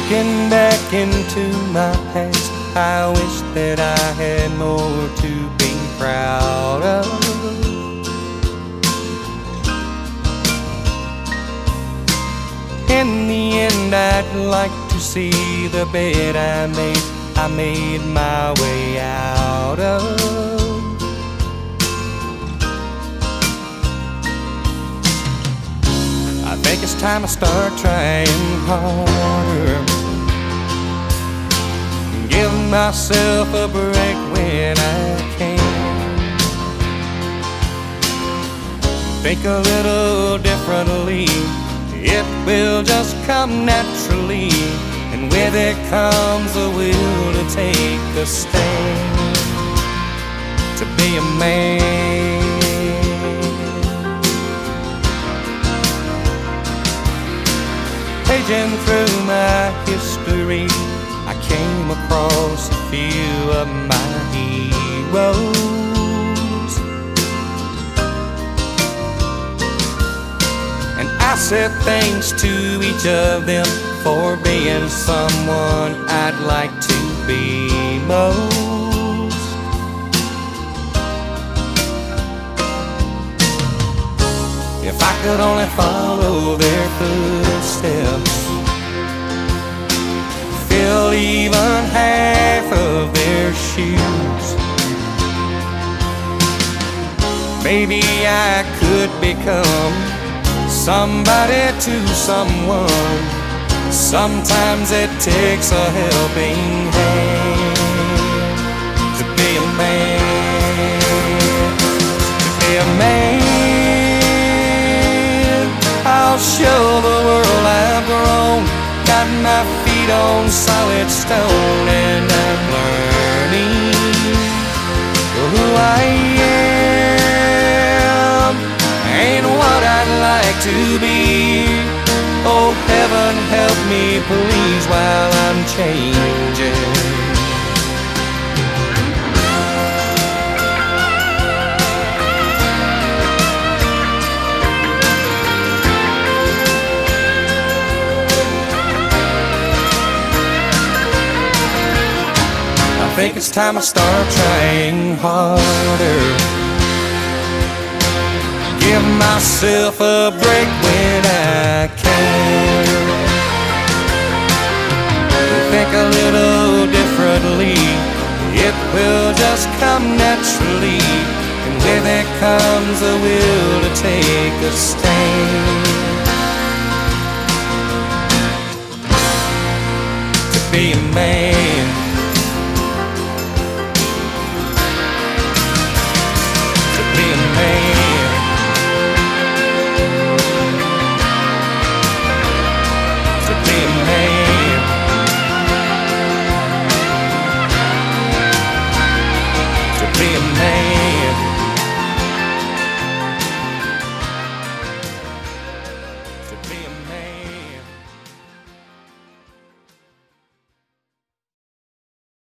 Looking back into my past, I wish that I had more to be proud of. In the end, I'd like to see the bed I made my way out of. I think it's time I start trying harder, give myself a break when I can, think a little differently. It will just come naturally, and with it comes the will to take a stand, to be a man. Paging through my history, I came across a few of my heroes, and I said thanks to each of them for being someone I'd like to be most. If I could only follow their footsteps, fill even half of their shoes, maybe I could become somebody to someone. Sometimes it takes a helping hand to be a man, to be a man. I'll show the world I've grown, got my feet on solid stone, and I'm learning who I am, ain't what I'd like to be. Oh, heaven help me please while I'm changing. I think it's time I start trying harder, give myself a break when I can, think a little differently. It will just come naturally, and with it comes the will to take a stand, to be a man. Be a man.